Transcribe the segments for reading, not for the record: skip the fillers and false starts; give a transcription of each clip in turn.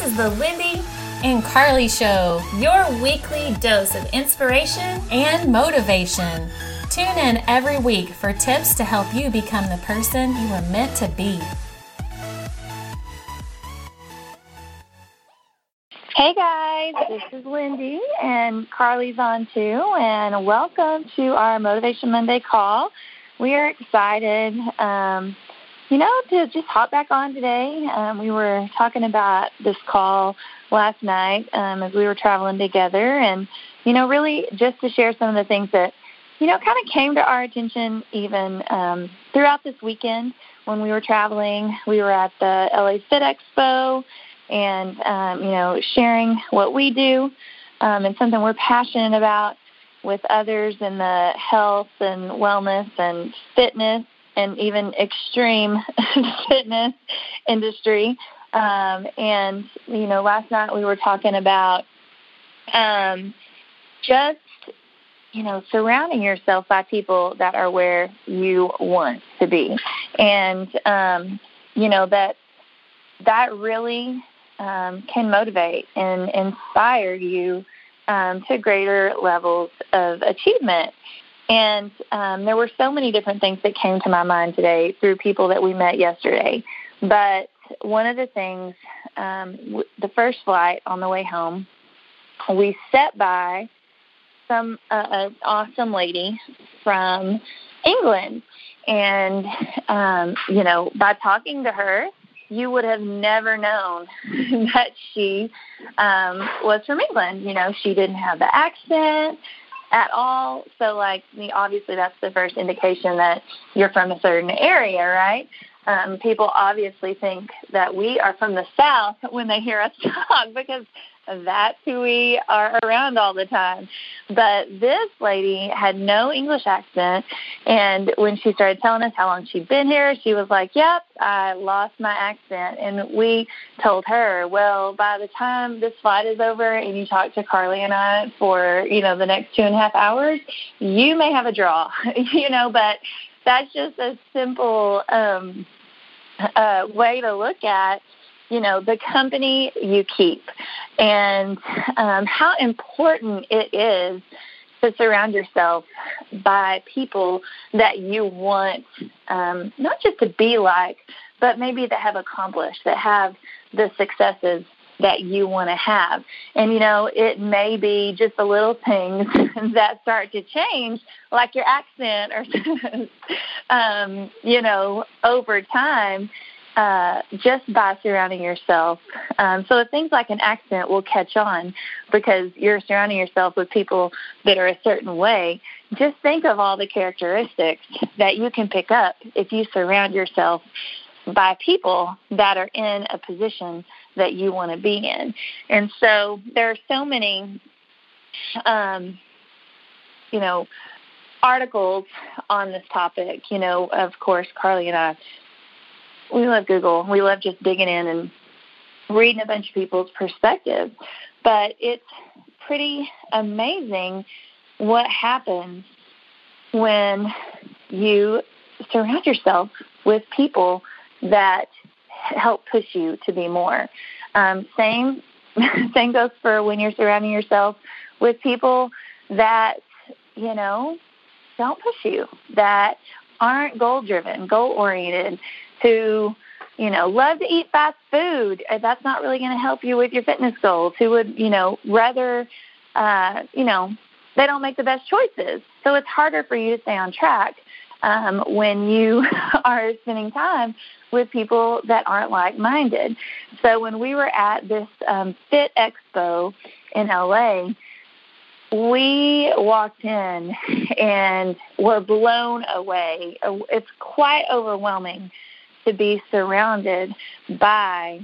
is the Lindy and Carly Show, your weekly dose of inspiration and motivation. Tune in every week for tips to help you become the person you were meant to be. Hey guys, this is Lindy and Carly's on too, and welcome to our Motivation Monday call. We are excited, to just hop back on today. We were talking about this call last night as we were traveling together, and, really just to share some of the things that, kind of came to our attention even throughout this weekend when we were traveling. We were at the LA Fit Expo and, sharing what we do and something we're passionate about with others in the health and wellness and fitness and even extreme fitness industry. Last night we were talking about surrounding yourself by people that are where you want to be. And, that really can motivate and inspire you to greater levels of achievement. And there were so many different things that came to my mind today through people that we met yesterday. But one of the things, the first flight on the way home, we sat by an awesome lady from England. And, by talking to her, you would have never known that she was from England. She didn't have the accent at all. So, obviously that's the first indication that you're from a certain area, right? People obviously think that we are from the South when they hear us talk because that's who we are around all the time. But this lady had no English accent, and when she started telling us how long she'd been here, she was like, yep, I lost my accent. And we told her, well, by the time this flight is over and you talk to Carly and I for, the next 2.5 hours, you may have a draw, but that's just a simple way to look at the company you keep and how important it is to surround yourself by people that you want not just to be like, but maybe that have accomplished, that have the successes that you want to have. And, it may be just the little things that start to change, like your accent or, over time, just by surrounding yourself. So things like an accent will catch on because you're surrounding yourself with people that are a certain way. Just think of all the characteristics that you can pick up if you surround yourself by people that are in a position that you want to be in. And so there are so many, articles on this topic. Of course, Carly and I, we love Google. We love just digging in and reading a bunch of people's perspectives. But it's pretty amazing what happens when you surround yourself with people that help push you to be more. Same goes for when you're surrounding yourself with people that, don't push you, that aren't goal-driven, goal-oriented, who, love to eat fast food. That's not really going to help you with your fitness goals, who would, rather, they don't make the best choices. So it's harder for you to stay on track when you are spending time with people that aren't like-minded. So when we were at this Fit Expo in LA, we walked in and were blown away. It's quite overwhelming to be surrounded by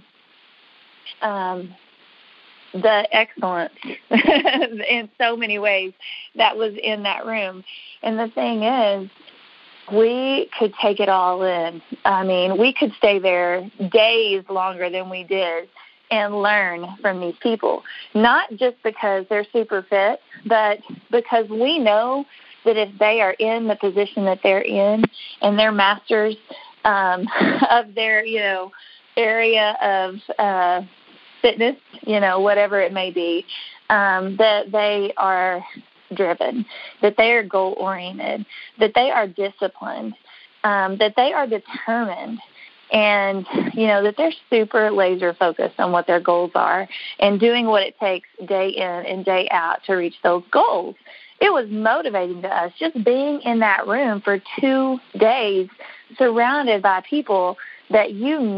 the excellence in so many ways that was in that room. And the thing is, we could take it all in. I mean, we could stay there days longer than we did and learn from these people, not just because they're super fit, but because we know that if they are in the position that they're in and they're masters of their, area of fitness, whatever it may be, that they are driven, that they are goal-oriented, that they are disciplined, that they are determined, and, that they're super laser focused on what their goals are and doing what it takes day in and day out to reach those goals. It was motivating to us just being in that room for 2 days surrounded by people that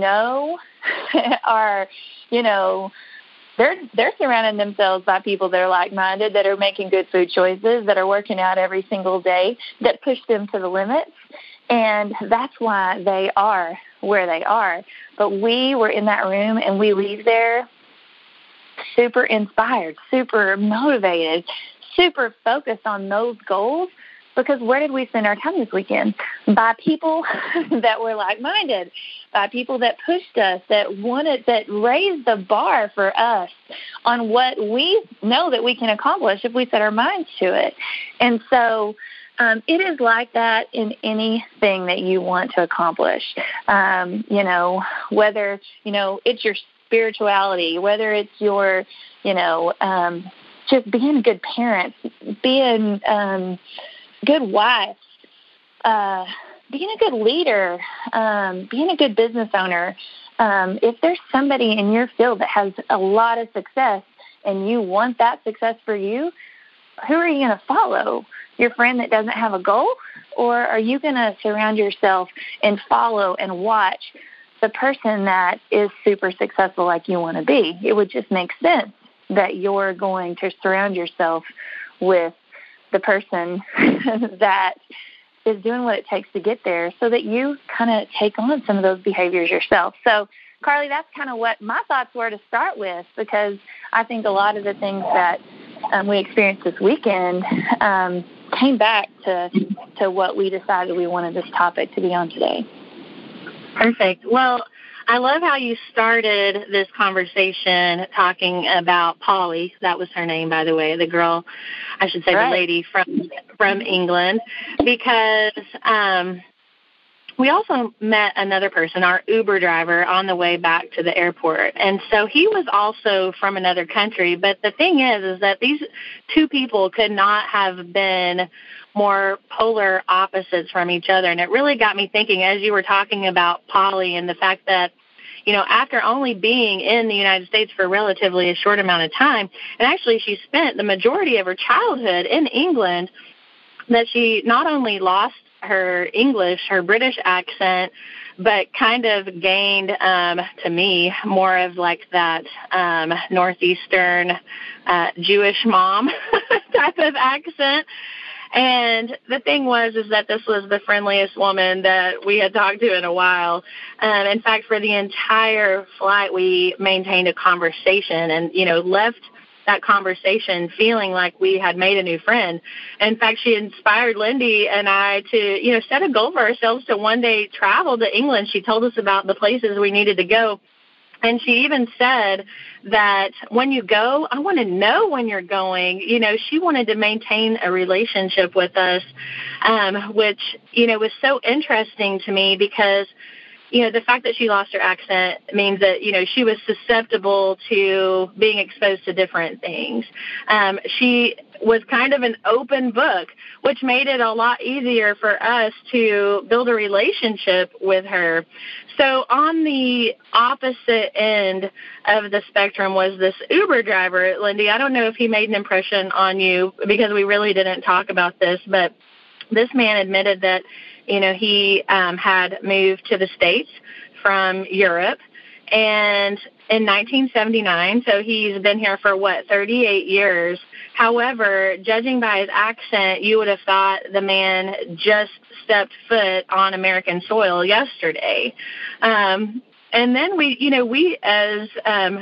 are, they're surrounding themselves by people that are like-minded, that are making good food choices, that are working out every single day, that push them to the limits. And that's why they are where they are. But we were in that room, and we leave there super inspired, super motivated, super focused on those goals, because where did we spend our time this weekend? By people that were like-minded, by people that pushed us, that raised the bar for us on what we know that we can accomplish if we set our minds to it. And so it is like that in anything that you want to accomplish, whether, it's your spirituality, whether it's your, just being a good parent, being good wife, being a good leader, being a good business owner. If there's somebody in your field that has a lot of success and you want that success for you, who are you going to follow? Your friend that doesn't have a goal? Or are you going to surround yourself and follow and watch the person that is super successful like you want to be? It would just make sense that you're going to surround yourself with the person that is doing what it takes to get there, so that you kind of take on some of those behaviors yourself. So, Carly, that's kind of what my thoughts were to start with, because I think a lot of the things that we experienced this weekend came back to what we decided we wanted this topic to be on today. Perfect. Well, I love how you started this conversation talking about Polly. That was her name, by the way, the girl, I should say, right. The lady from England, because we also met another person, our Uber driver, on the way back to the airport. And so he was also from another country. But the thing is that these two people could not have been more polar opposites from each other. And it really got me thinking, as you were talking about Polly and the fact that, after only being in the United States for relatively a short amount of time, and actually she spent the majority of her childhood in England, that she not only lost her English, her British accent, but kind of gained, to me, more of like that Northeastern Jewish mom type of accent. And the thing was that this was the friendliest woman that we had talked to in a while. In fact, for the entire flight, we maintained a conversation and, left that conversation feeling like we had made a new friend. In fact, she inspired Lindy and I to, set a goal for ourselves to one day travel to England. She told us about the places we needed to go. And she even said that when you go, I want to know when you're going. She wanted to maintain a relationship with us, which, was so interesting to me because, the fact that she lost her accent means that, she was susceptible to being exposed to different things. She was kind of an open book, which made it a lot easier for us to build a relationship with her. So on the opposite end of the spectrum was this Uber driver, Lindy. I don't know if he made an impression on you because we really didn't talk about this, but this man admitted that, he had moved to the States from Europe, and in 1979, so he's been here for, 38 years. However, judging by his accent, you would have thought the man just stepped foot on American soil yesterday. And then we as,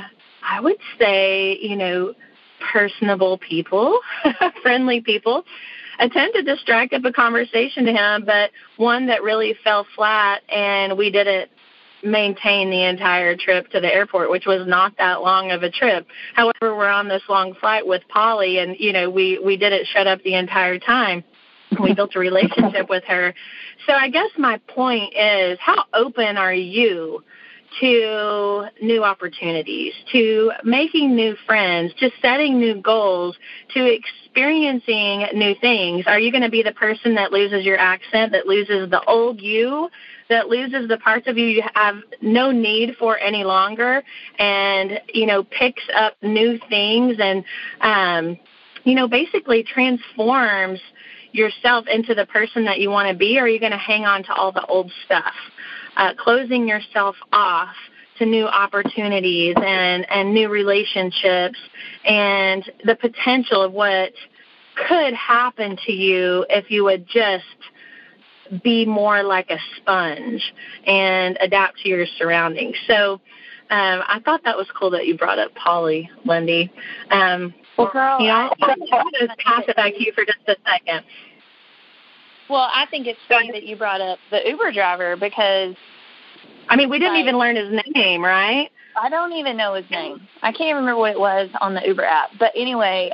I would say, personable people, friendly people, attempted to strike up a conversation to him, but one that really fell flat, and we didn't maintain the entire trip to the airport, which was not that long of a trip. However, we're on this long flight with Polly, and, we didn't shut up the entire time. We built a relationship with her. So I guess my point is, how open are you to new opportunities, to making new friends, to setting new goals, to experiencing new things? Are you going to be the person that loses your accent, that loses the old you, that loses the parts of you have no need for any longer, and, picks up new things and, basically transforms yourself into the person that you want to be? Or are you going to hang on to all the old stuff, closing yourself off to new opportunities and new relationships and the potential of what could happen to you if you would just be more like a sponge and adapt to your surroundings? So I thought that was cool that you brought up Polly, Lindy. Well, girl, I'll just pass it back to you for just a second. Well, I think it's funny that you brought up the Uber driver because, we didn't even learn his name, right? I don't even know his name. I can't even remember what it was on the Uber app. But anyway,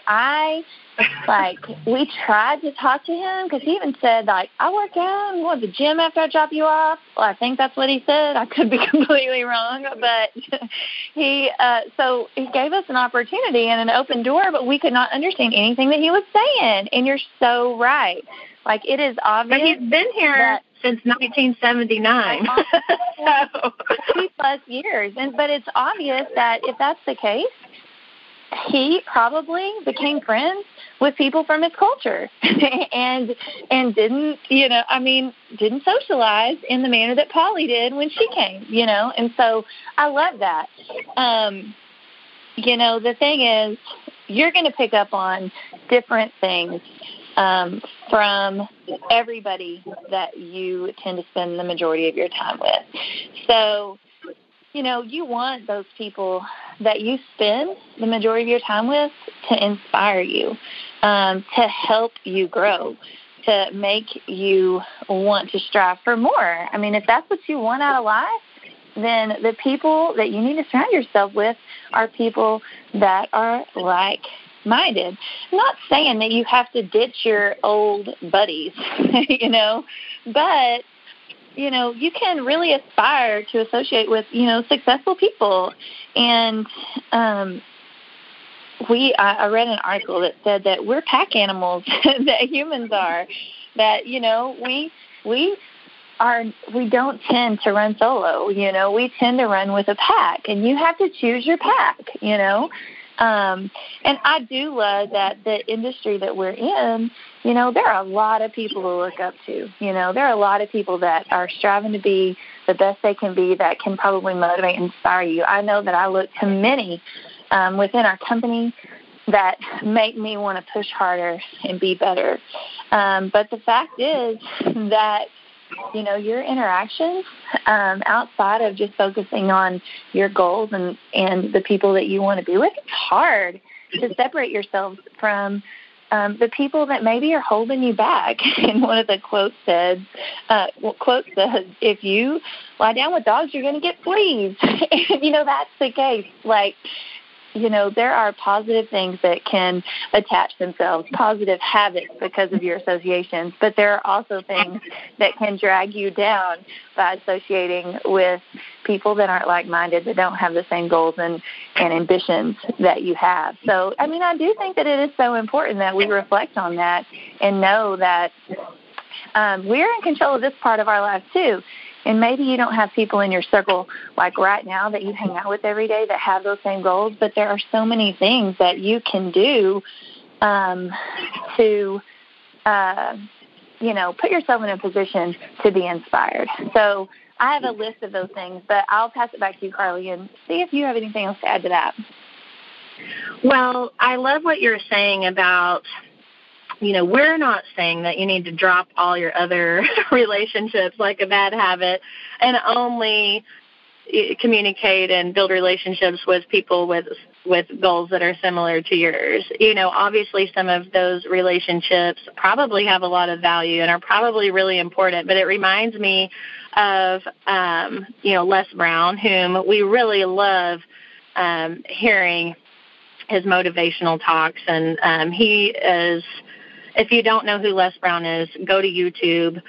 we tried to talk to him because he even said, I work out and go to the gym after I drop you off. Well, I think that's what he said. I could be completely wrong. But so he gave us an opportunity and an open door, but we could not understand anything that he was saying. And you're so right. It is obvious. But he's been here since 1979. So 50+ years. But it's obvious that if that's the case, he probably became friends with people from his culture and didn't socialize in the manner that Polly did when she came, And so I love that. The thing is, you're going to pick up on different things from everybody that you tend to spend the majority of your time with. So, you want those people that you spend the majority of your time with to inspire you, to help you grow, to make you want to strive for more. If that's what you want out of life, then the people that you need to surround yourself with are people that are like-minded. I'm not saying that you have to ditch your old buddies, but you can really aspire to associate with, successful people. And I read an article that said that we're pack animals, that humans are, that, we don't tend to run solo, we tend to run with a pack, and you have to choose your pack, and I do love that the industry that we're in, there are a lot of people to look up to. There are a lot of people that are striving to be the best they can be, that can probably motivate and inspire you. I know that I look to many within our company that make me want to push harder and be better. But the fact is that your interactions outside of just focusing on your goals and the people that you want to be with, it's hard to separate yourselves from the people that maybe are holding you back. And one of the quotes said, if you lie down with dogs, you're going to get fleas. And, that's the case. There are positive things that can attach themselves, positive habits because of your associations, but there are also things that can drag you down by associating with people that aren't like-minded, that don't have the same goals and ambitions that you have. So, I do think that it is so important that we reflect on that and know that we're in control of this part of our life too. And maybe you don't have people in your circle like right now that you hang out with every day that have those same goals, but there are so many things that you can do to put yourself in a position to be inspired. So I have a list of those things, but I'll pass it back to you, Carly, and see if you have anything else to add to that. Well, I love what you're saying about, we're not saying that you need to drop all your other relationships like a bad habit and only communicate and build relationships with people with goals that are similar to yours. Obviously some of those relationships probably have a lot of value and are probably really important, but it reminds me of, Les Brown, whom we really love hearing his motivational talks. And he is, if you don't know who Les Brown is, go to YouTube,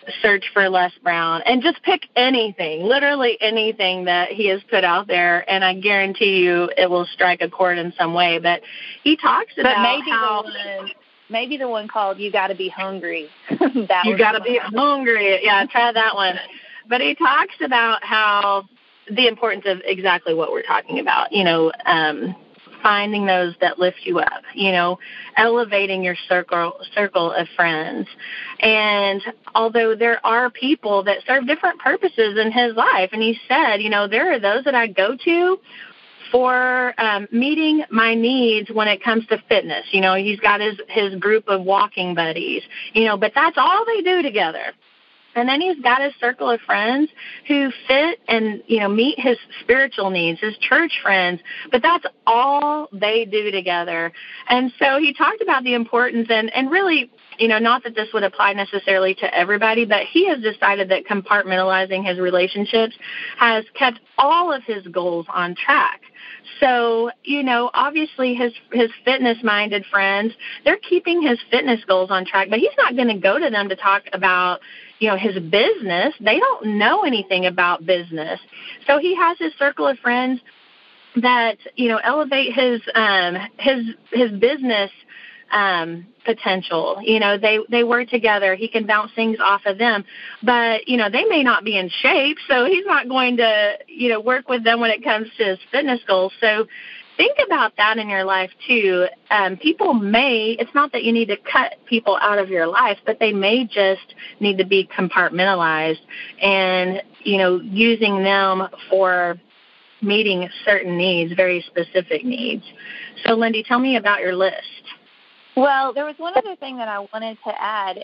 search for Les Brown, and just pick anything, literally anything that he has put out there, and I guarantee you it will strike a chord in some way. But he talks about maybe the one called "You Got to Be Hungry." You got to be hungry. Yeah, try that one. But he talks about how the importance of exactly what we're talking about, finding those that lift you up, elevating your circle of friends. And although there are people that serve different purposes in his life, and he said, there are those that I go to for meeting my needs when it comes to fitness. He's got his group of walking buddies, but that's all they do together. And then he's got his circle of friends who fit and, meet his spiritual needs, his church friends, but that's all they do together. And so he talked about the importance and really, not that this would apply necessarily to everybody, but he has decided that compartmentalizing his relationships has kept all of his goals on track. So, obviously his fitness-minded friends, they're keeping his fitness goals on track, but he's not going to go to them to talk about his business. They don't know anything about business. So he has his circle of friends that, elevate his business potential. They work together. He can bounce things off of them, but, they may not be in shape. So he's not going to, work with them when it comes to his fitness goals. So think about that in your life, too. It's not that you need to cut people out of your life, but they may just need to be compartmentalized and, using them for meeting certain needs, very specific needs. So, Lindy, tell me about your list. Well, there was one other thing that I wanted to add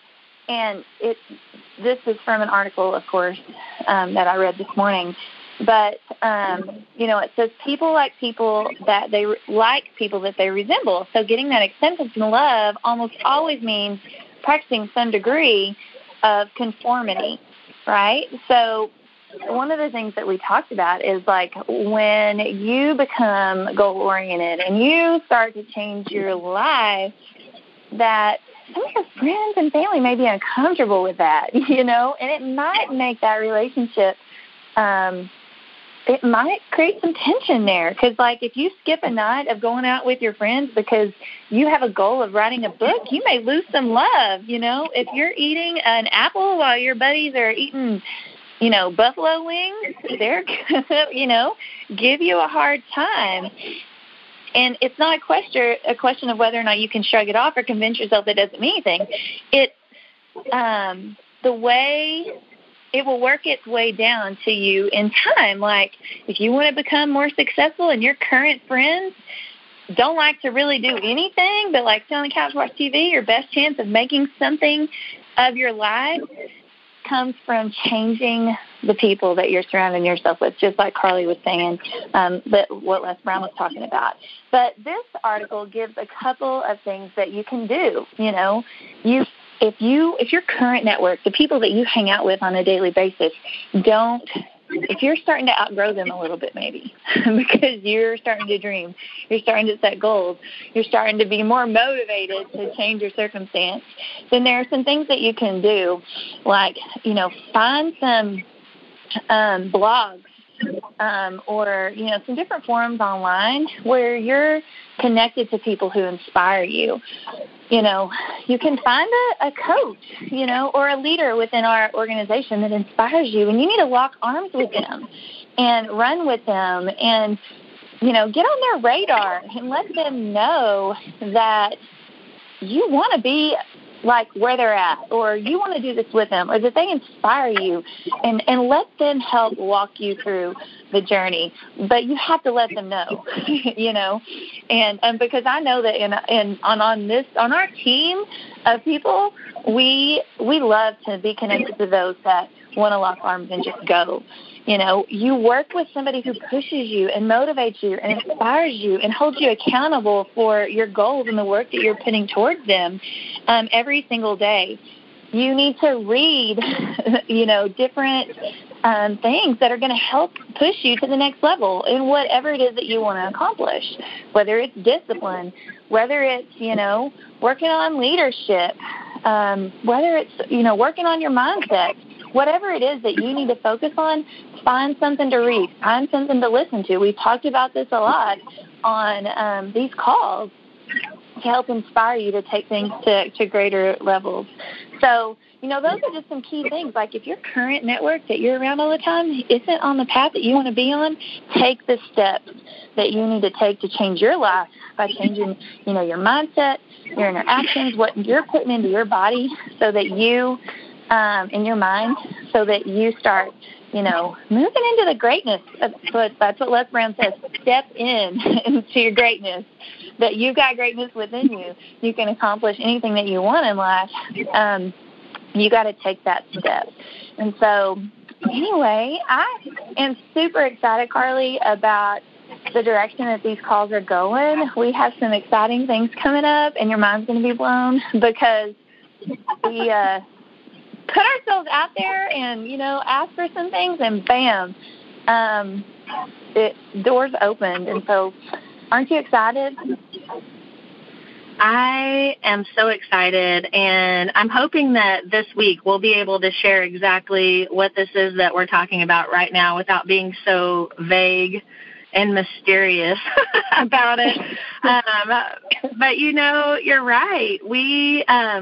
this is from an article, of course, that I read this morning. But, it says people like people that they like people that they resemble. So getting that acceptance and love almost always means practicing some degree of conformity, right? So one of the things that we talked about is like when you become goal-oriented and you start to change your life, that some of your friends and family may be uncomfortable with that, and it might make that relationship it might create some tension there because, like, if you skip a night of going out with your friends because you have a goal of writing a book, you may lose some love, If you're eating an apple while your buddies are eating, buffalo wings, they're going to, give you a hard time. And it's not a question of whether or not you can shrug it off or convince yourself it doesn't mean anything. It's the way it will work its way down to you in time. Like, if you want to become more successful and your current friends don't like to really do anything but like sit on the couch, watch TV, your best chance of making something of your life comes from changing the people that you're surrounding yourself with, just like Carly was saying, what Les Brown was talking about. But this article gives a couple of things that you can do. If your current network, the people that you hang out with on a daily basis, if you're starting to outgrow them a little bit maybe because you're starting to dream, you're starting to set goals, you're starting to be more motivated to change your circumstance, then there are some things that you can do, like, find some blogs or, some different forums online where you're connected to people who inspire you. You can find a coach, or a leader within our organization that inspires you, and you need to lock arms with them and run with them and, get on their radar and let them know that you want to be like where they're at, or you want to do this with them, or that they inspire you, and let them help walk you through the journey. But you have to let them know, and because I know that on our team of people, we love to be connected to those that want to lock arms and just go. You work with somebody who pushes you and motivates you and inspires you and holds you accountable for your goals and the work that you're putting towards them every single day. You need to read, different things that are going to help push you to the next level in whatever it is that you want to accomplish, whether it's discipline, whether it's, working on leadership, whether it's, working on your mindset, whatever it is that you need to focus on, find something to read, find something to listen to. We've talked about this a lot on these calls to help inspire you to take things to greater levels. So, those are just some key things. Like if your current network that you're around all the time isn't on the path that you want to be on, take the steps that you need to take to change your life by changing, your mindset, your interactions, what you're putting into your body so that you, in your mind, so that you start, moving into the greatness. That's what Les Brown says. Step into your greatness. That you've got greatness within you. You can accomplish anything that you want in life. You got to take that step. And so, anyway, I am super excited, Carly, about the direction that these calls are going. We have some exciting things coming up, and your mind's going to be blown because we put ourselves out there and, ask for some things, and bam, doors opened. And so, aren't you excited? I am so excited, and I'm hoping that this week we'll be able to share exactly what this is that we're talking about right now without being so vague and mysterious about it. But, you're right. We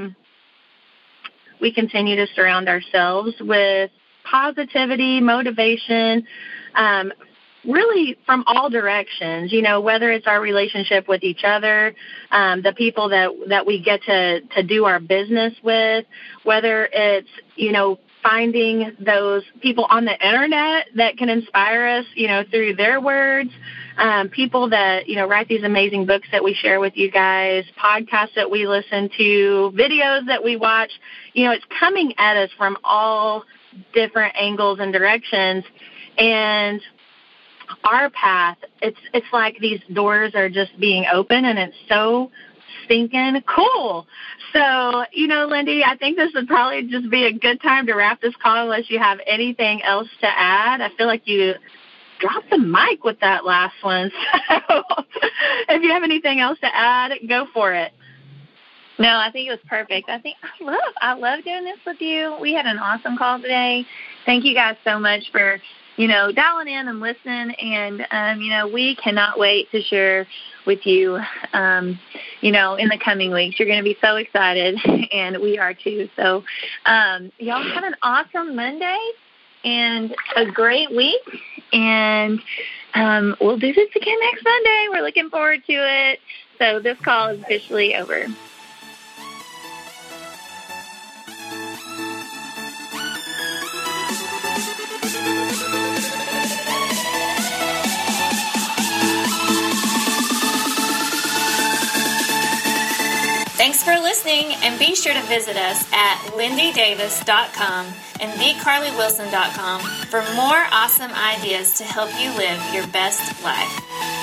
continue to surround ourselves with positivity, motivation, really from all directions, whether it's our relationship with each other, the people that we get to do our business with, whether it's, finding those people on the internet that can inspire us, through their words, people that, write these amazing books that we share with you guys, podcasts that we listen to, videos that we watch, it's coming at us from all different angles and directions. And our path, it's like these doors are just being open, and it's so stinking cool. So, Lindy, I think this would probably just be a good time to wrap this call unless you have anything else to add. I feel like you dropped the mic with that last one. So if you have anything else to add, go for it. No, I think it was perfect. I love doing this with you. We had an awesome call today. Thank you guys so much for dialing in and listening, and, we cannot wait to share with you, in the coming weeks. You're going to be so excited, and we are too. So, y'all have an awesome Monday and a great week, and we'll do this again next Monday. We're looking forward to it. So this call is officially over. Thanks for listening, and be sure to visit us at lindydavis.com and thecarlywilson.com for more awesome ideas to help you live your best life.